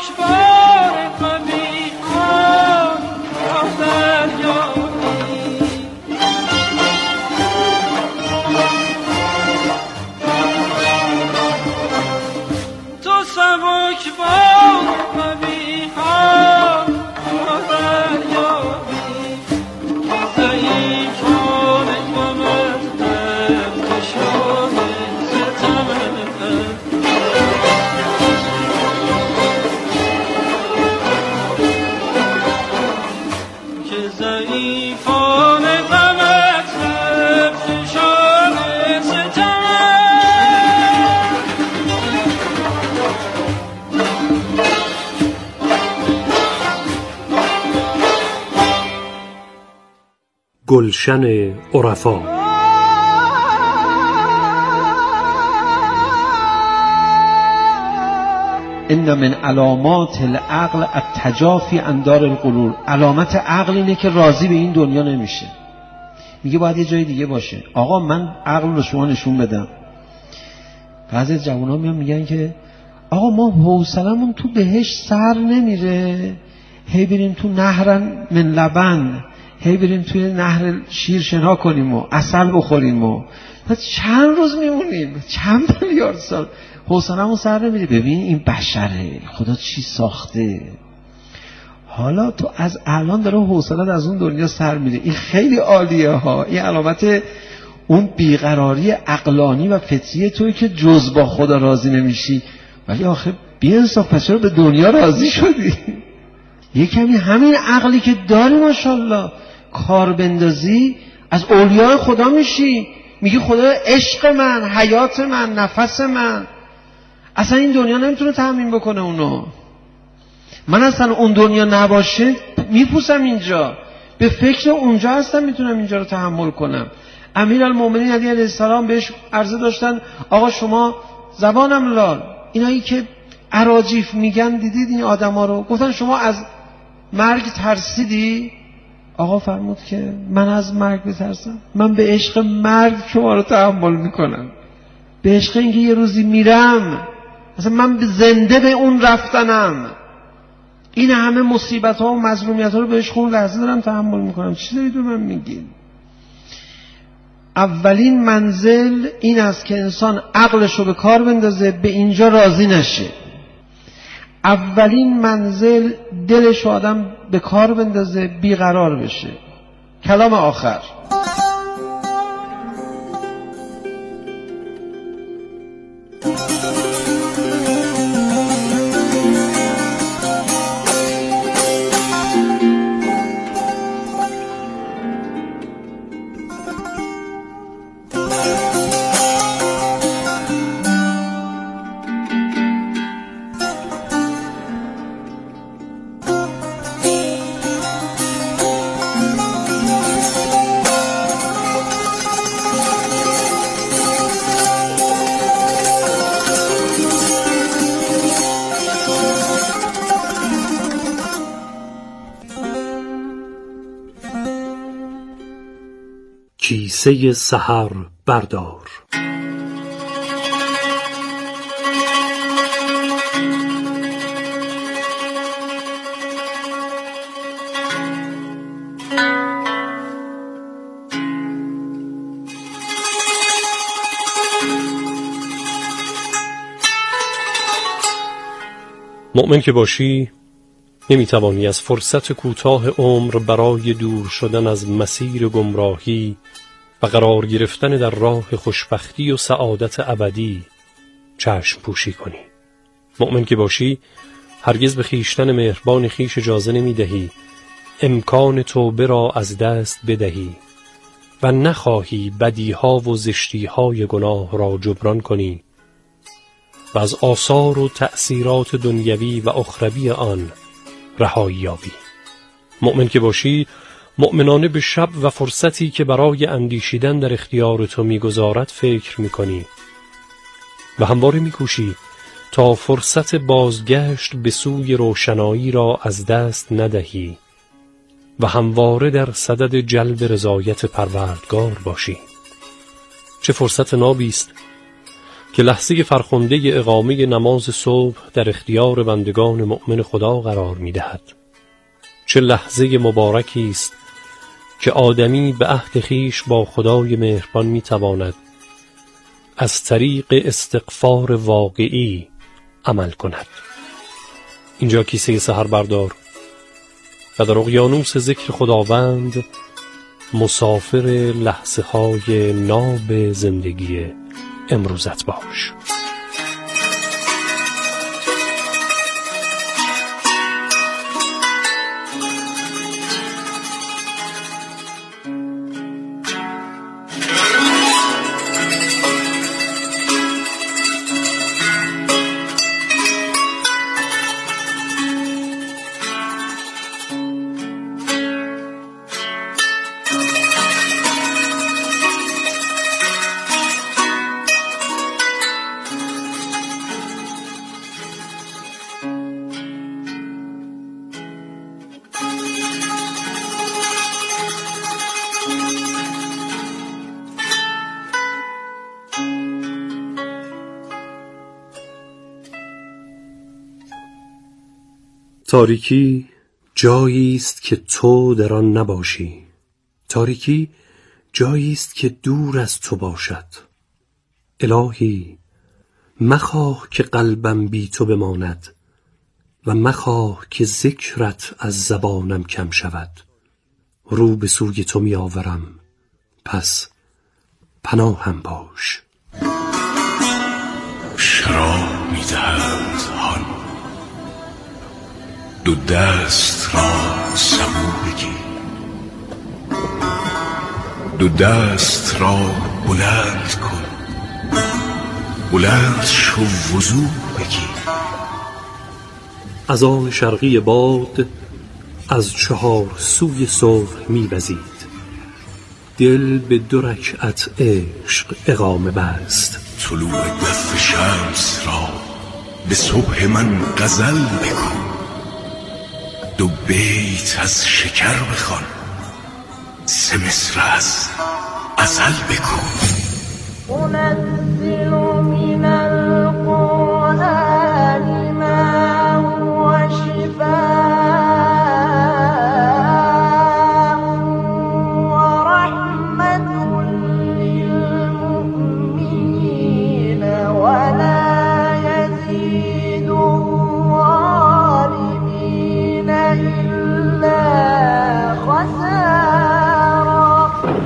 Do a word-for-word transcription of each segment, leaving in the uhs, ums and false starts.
سبکبار قبیحان راه دریابی، تو سبکبار قبیحان راه دریابی، ضعیفان غمت در کشان ستمت، که ضعیفان غمت در کشان ستمت. گلشن عرفا. ان من علامات العقل التجافی عن دار الغرور. علامت عقل اینه که راضی به این دنیا نمیشه، میگه باید یه جای دیگه باشه. آقا من عقل رو شما نشون بدم. بعضی از جوونا میان میگن که آقا ما حوصلمون تو بهشت سر نمیره، هی بریم تو نهر من لبن، هی بریم توی نهر شیر شنا کنیم و عسل بخوریم و چند روز میمونیم، چند میلیارد سال حوصله‌مون سر نمیره. ببین این بشره، خدا چی ساخته. حالا تو از الان داره حوصله‌ت از اون دنیا سر میره، این خیلی عالیه ها. این علامت اون بیقراری عقلانی و فطری توی که جز با خدا راضی نمیشی. ولی آخه بی‌انصاف، پس چرا به دنیا راضی شدی؟ یه کمی همین عقلی که داری ماشاءالله کار بندازی، از اولیاء خدا میشی. میگی خدا عشق من، حیات من، نفس من. اصلا این دنیا نمیتونه تأمین بکنه اونو. من اصلا اون دنیا نباشه میپوسم اینجا، به فکر اونجا هستم میتونم اینجا رو تحمل کنم. امیرالمومنین علی علیه السلام بهش عرضه داشتن آقا شما زبانم لال، اینایی که اراجیف میگن دیدید این آدما رو؟ گفتن شما از مرگ ترسیدی؟ آقا فرمود که من از مرگ بترسم؟ من به عشق مرگ شما رو تحمل میکنم، به عشق اینکه یه روزی میرم، مثلا من زنده به اون رفتنم. این همه مصیبت ها و مظلومیت ها رو به عشق اون لحظه دارم تحمل میکنم. چی دارید به من میگین؟ اولین منزل این است که انسان عقلش رو به کار بندازه، به اینجا راضی نشه. اولین منزل دلش آدم به کار بندازه، بیقرار بشه. کلام آخر. کیسه سحر بردار. مؤمن که باشی نمیتوانی از فرصت کوتاه عمر برای دور شدن از مسیر گمراهی و قرار گرفتن در راه خوشبختی و سعادت ابدی چشم پوشی کنی. مؤمن که باشی هرگز به خیشتن مهربان خیش اجازه نمیدهی امکان توبه را از دست بدهی و نخواهی بدیها و زشتیهای گناه را جبران کنی و از آثار و تأثیرات دنیوی و اخروی آن رهایی یابی. مؤمن که باشی مؤمنانه به شب و فرصتی که برای اندیشیدن در اختیار تو میگذارد فکر میکنی و همواره میکوشی تا فرصت بازگشت به سوی روشنایی را از دست ندهی و همواره در صدد جلب رضایت پروردگار باشی. چه فرصت نابی است که لحظه فرخنده اقامه نماز صبح در اختیار بندگان مؤمن خدا قرار می دهد. چه لحظه مبارکی است که آدمی به عهد خویش با خدای مهربان می تواند از طریق استغفار واقعی عمل کند. اینجا کیسه سحر بردار و در اقیانوس ذکر خداوند مسافر لحظه های ناب زندگی امروزت باش. تاریکی جایی است که تو در آن نباشی. تاریکی جایی است که دور از تو باشد. الهی مخواه که قلبم بی تو بماند و مخواه که ذکرت از زبانم کم شود. رو به سوی تو می آورم، پس پناهم باش. شراب می دهند هان، دو دست را سبو بگیر، دو دست را بلند کن، بلند شو وضو بگیر. از آن شرقی باد از چهار سوی صبح می وزید. دل به دو رکعت عشق اقامه بست. طلوع دف شمس را به صبح من غزل بگو، دو بیت از شکر بخوان، سه مصر از ازل بگو. أنزل من القرآن ما هو شفاء ورحمة للمؤمنين ولا يزيد الظالمين إلا خسارا.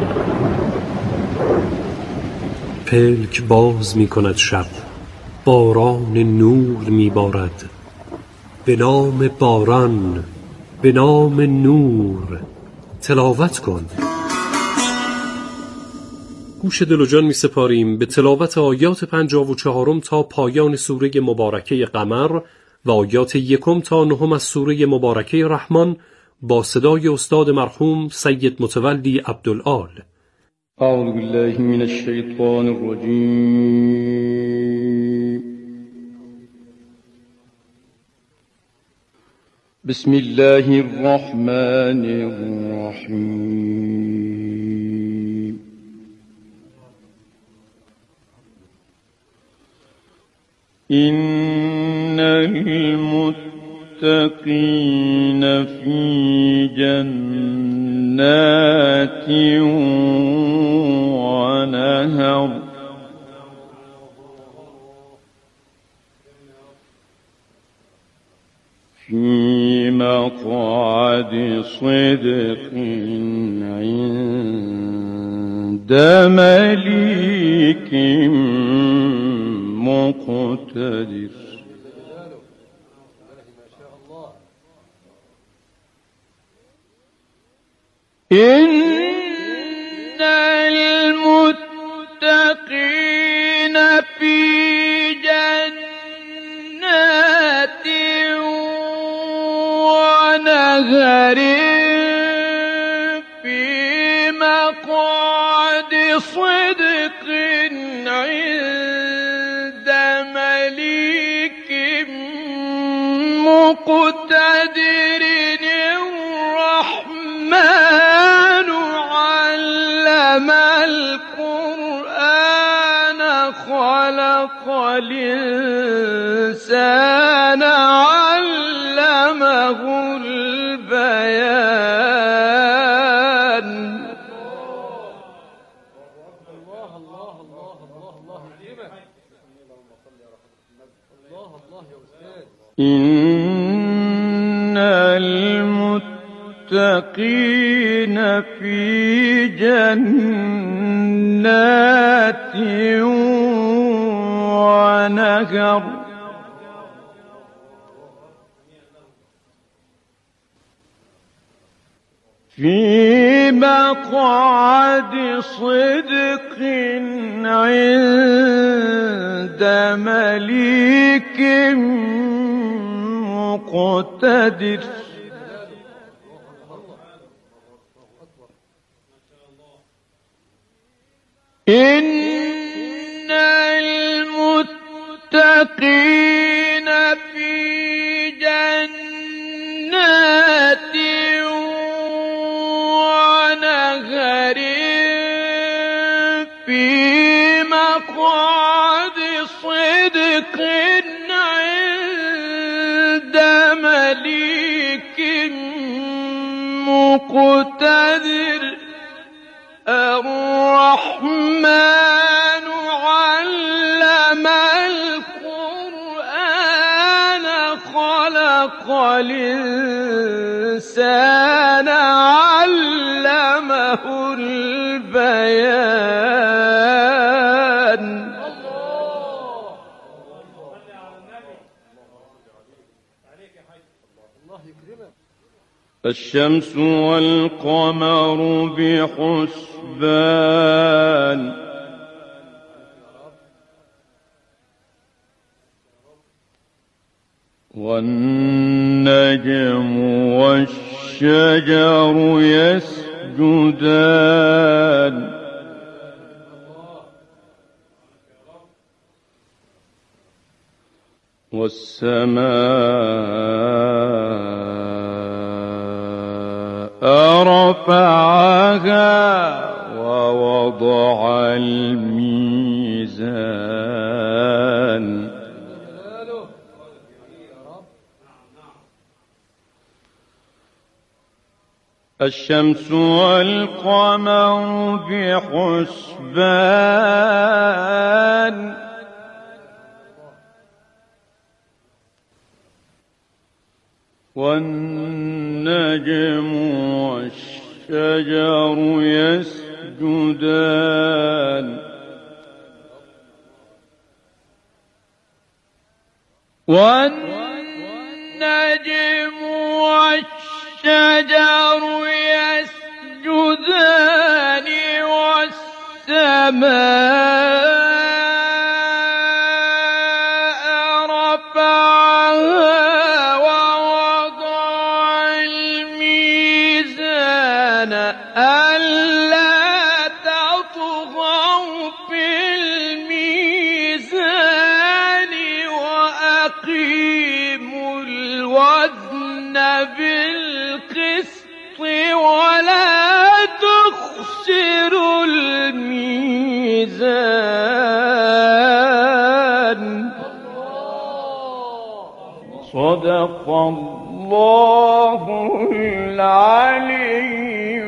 پلک باز می کند شب، باران نور می بارد. به نام باران، به نام نور تلاوت کن. گوش دل و جان می سپاریم به تلاوت آیات پنجاه و چهارم تا پایان سوره مبارکه قمر و آیات یکم تا نهم از سوره مبارکه رحمان با صدای استاد مرحوم سید متولی عبدالآل. أعوذ بالله من الشيطان الرجيم. بسم الله الرحمن الرحيم. إن المتقين في جنات ونهر في مقعد صدق عند مليك مقتدر. إن المتقين في جنات ونهر في مقعد صدق عند مليك مقتدر. الرحمن علم القرآن خلق الإنسان علمه البيان إن المتقين في جنات ونهر في مقعد صدق عند مليك مقتدر إن المتقين في جنات ونهر في مقعد صدق عند مليك مقتدر الرحمن علم القرآن خلق الإنسان علمه البيان الشمس والقمر بحسبان والنجم والشجر يسجدان والسماء رفعها ووضع الميزان الشمس والقمر بحسبان والنجم والشجر يسجدان والنجم والشجر يسجدان والسماء ألا تطغوا في الميزان وأقيموا الوزن بالقسط ولا تخسروا الميزان صدق الله العلي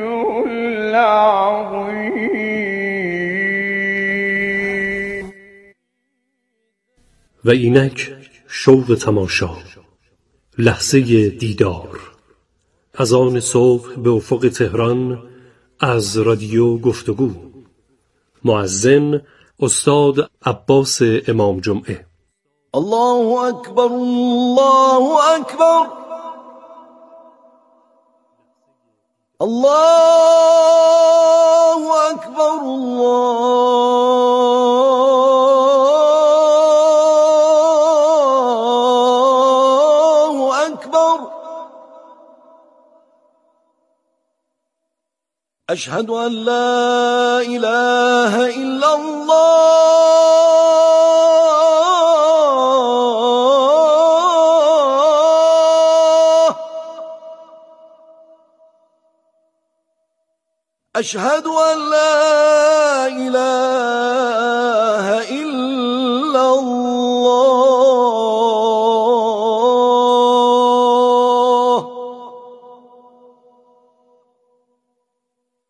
و اینک شوق تماشا، لحظه دیدار، از آن صبح به افق تهران از رادیو گفتگو. مؤذن استاد عباس امام جمعه. الله اکبر الله اکبر الله اکبر الله اکبر اشهد ان لا اله الا الله أشهد أن لا إله إلا الله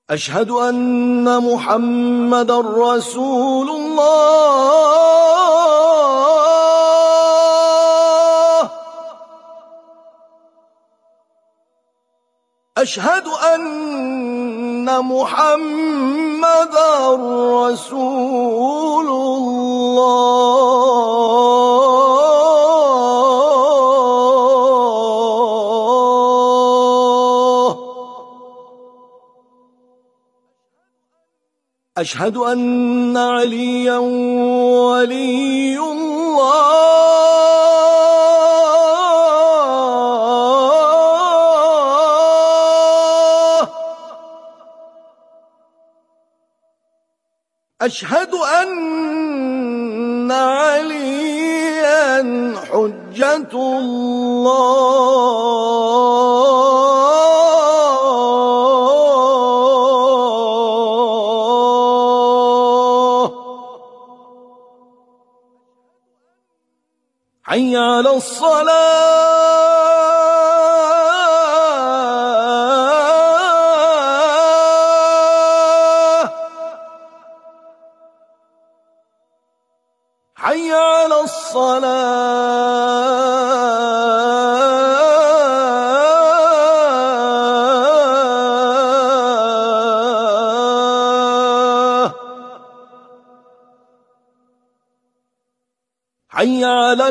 أشهد أن محمد رسول الله. أشهد أن محمد رسول الله. أشهد أن عليا ولي الله. أشهد أن عليا حجة الله. حي على الصلاة. حي على الصلاة. حي على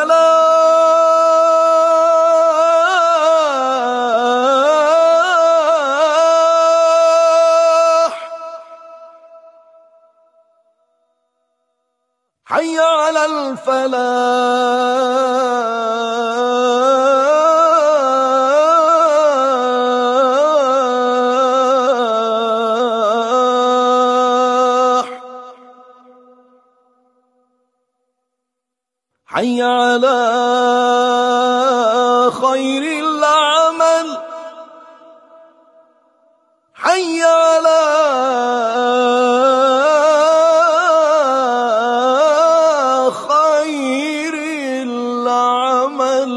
الفلاح. حي على الفلاح. حي على خير العمل. حي على خير العمل.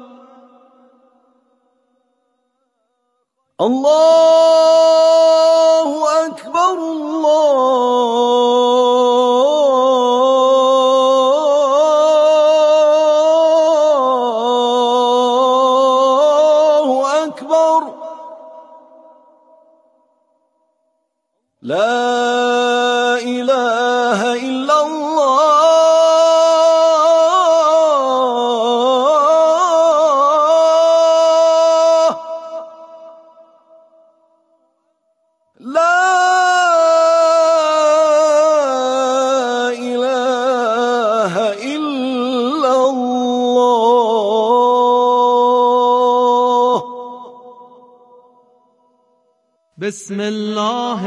الله أكبر الله أكبر. لا إله إلا الله. لا إله إلا الله. بسم الله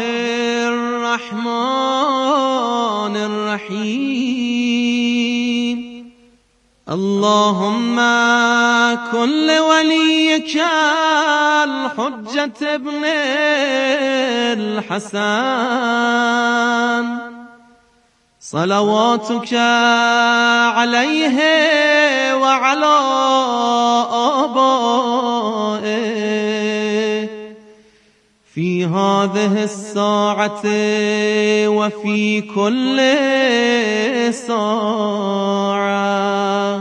الرحمن الرحيم. اللهم كن لوليك الحجة ابن الحسن صلواتك عليه وعلى آبائه في هذه الساعة وفي كل ساعة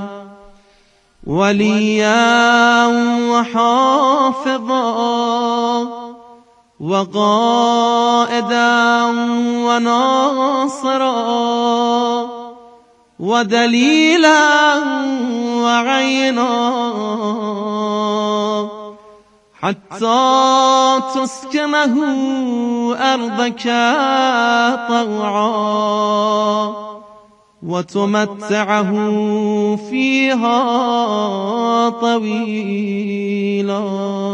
وليا وحافظا وقائدا وناصرا ودليلا وعينا حتى تسكنه أرضك طوعا وتمتعه فيها طويلا.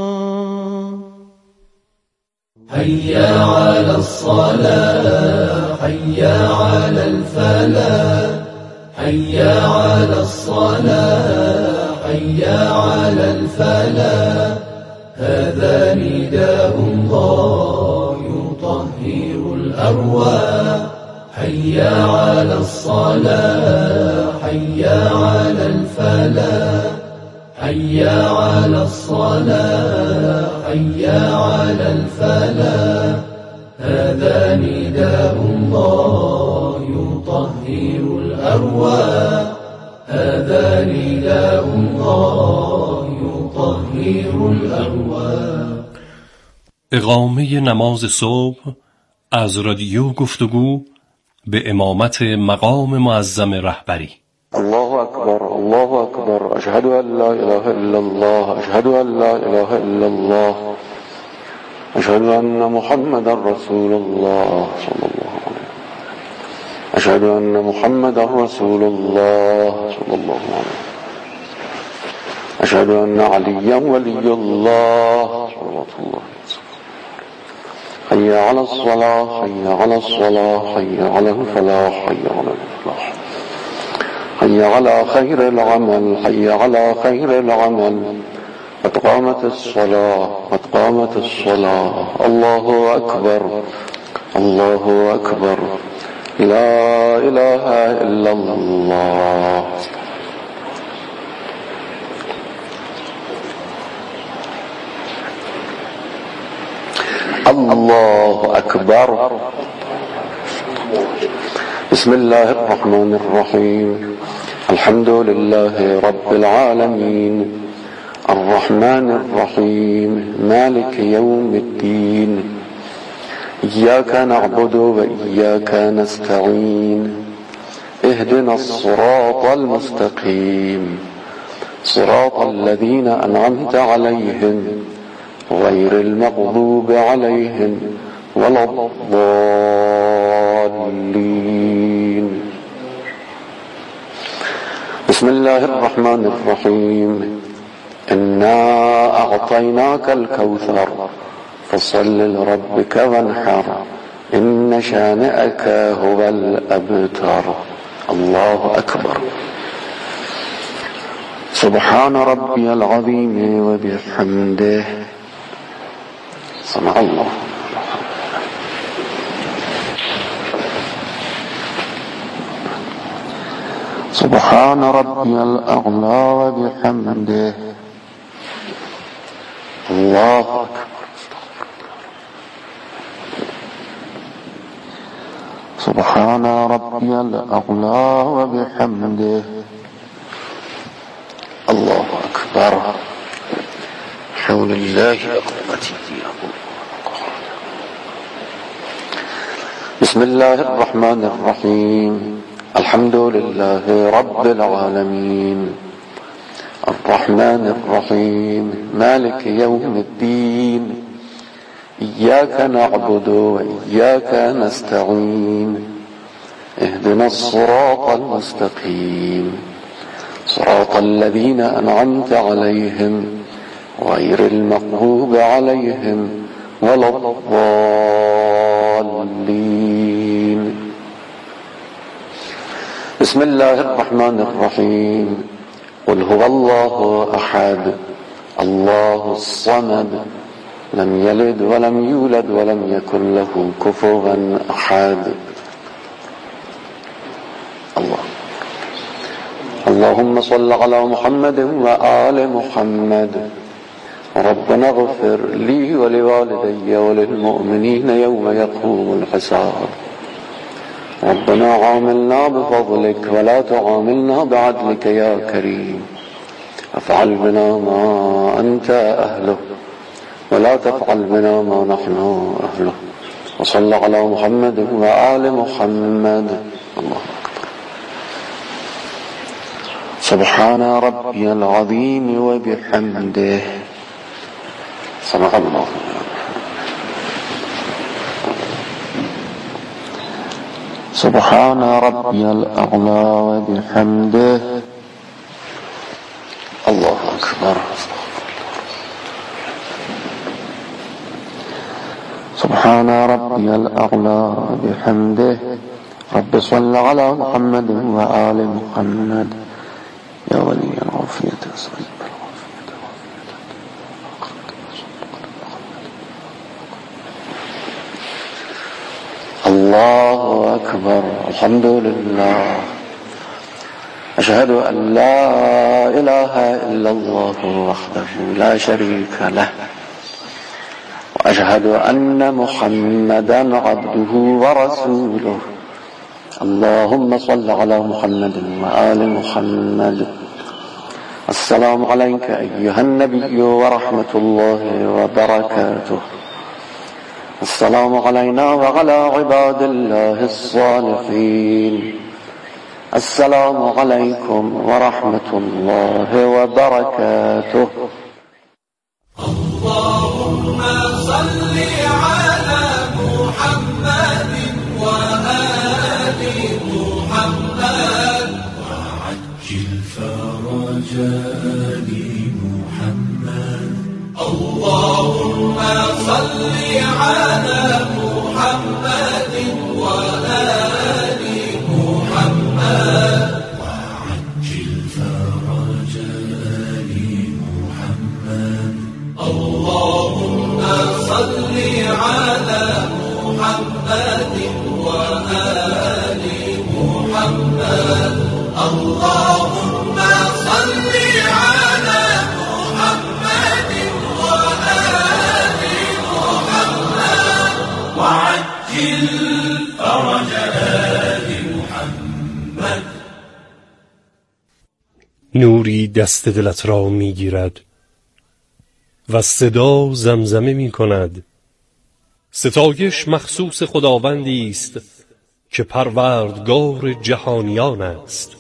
هيا على الصلاة هيا على الفلاح هيا على الصلاة هيا على الفلاح هذا نداء الله يطهر الأرواح هيا على الصلاة هيا على الفلاح هيا على الصلاة هيا على الفلاح هذا نداء الله يطهر الأرواح هذا نداء الله يطهر الأرواح. اقامه نماز صبح از رادیو گفتگو به امامت مقام معظم رهبری. الله أكبر الله أكبر أشهد أن لا إله إلا الله أشهد أن لا إله إلا الله أشهد أن محمد رسول الله صلى الله عليه وسلم أشهد أن محمد رسول الله صلى الله عليه وسلم أشهد أن عليا ولي الله صلى الله عليه وسلم. حي على الصلاة حي على الصلاة حي على الفلاح حي على الفلاح حي على خير العمل حي على خير العمل قد قامت الصلاة قد قامت الصلاة. الله أكبر الله أكبر لا إله إلا الله. الله أكبر. بسم الله الرحمن الرحيم الحمد لله رب العالمين الرحمن الرحيم مالك يوم الدين إياك نعبد وإياك نستعين اهدنا الصراط المستقيم صراط الذين أنعمت عليهم غير المغضوب عليهم ولا الضالين. بسم الله الرحمن الرحيم إنا أعطيناك الكوثر فصل لربك وانحر إن شانئك هو الأبتر. الله أكبر. سبحان ربي العظيم وبحمده سمع الله. سبحان ربي الأعلى وبحمده. الله أكبر. سبحان ربي الأعلى وبحمده. الله أكبر. حول الله قوتي. بسم الله الرحمن الرحيم الحمد لله رب العالمين الرحمن الرحيم مالك يوم الدين إياك نعبد وإياك نستعين اهدنا الصراط المستقيم صراط الذين أنعمت عليهم غير المغضوب عليهم ولا الضالين. بسم الله الرحمن الرحيم قل هو الله أحد الله الصمد لم يلد ولم يولد ولم يكن له كفوا أحد. الله اللهم صل على محمد وآل محمد. ربنا اغفر لي ولوالدي وللمؤمنين يوم يقوم الحساب. ربنا عاملنا بفضلك ولا تعاملنا بعدلك يا كريم. افعل بنا ما أنت أهله ولا تفعل بنا ما نحن أهله. وصل على محمد وآل محمد. الله أكبر. سبحان ربي العظيم وبحمده سمع الله. سبحان ربي الأعلى وبحمده. الله أكبر. سبحان ربي الأعلى وبحمده. رب صل على محمد وآل محمد يا ولي العافية صل. الله أكبر. الحمد لله. أشهد أن لا إله إلا الله وحده لا شريك له أشهد أن محمدا عبده ورسوله اللهم صل على محمد وآل محمد. السلام عليك أيها النبي ورحمة الله وبركاته. السلام علينا وعلى عباد الله الصالحين. السلام عليكم ورحمة الله وبركاته. اللهم صل على محمد وآل محمد وعجل فرج آل محمد. اللهم صل على محمد وآل محمد وعجل فرج آل محمد. اللهم صل على محمد وآل محمد. اللهم صل على محمد وآل محمد وعجل فرج آل محمد. نوری دست دلت را می گیرد و صدا زمزمه می کند ستایش مخصوص خداوندی است که پروردگار جهانیان است.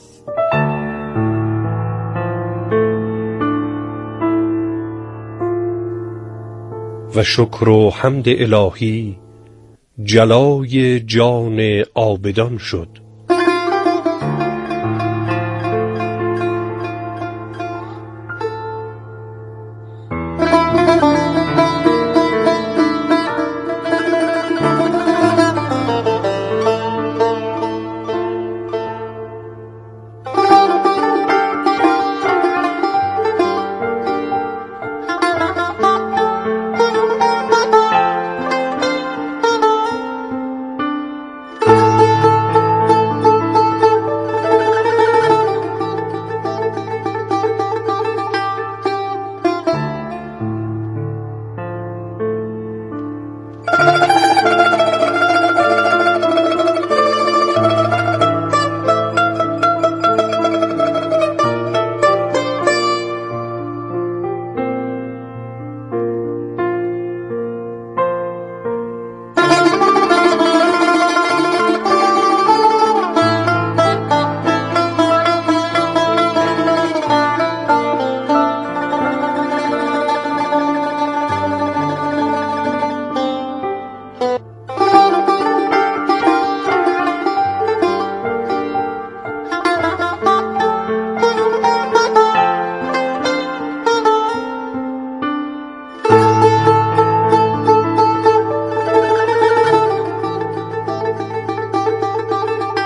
و شکر و حمد الهی جلای جان عابدان شد.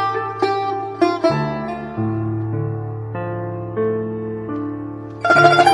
محمد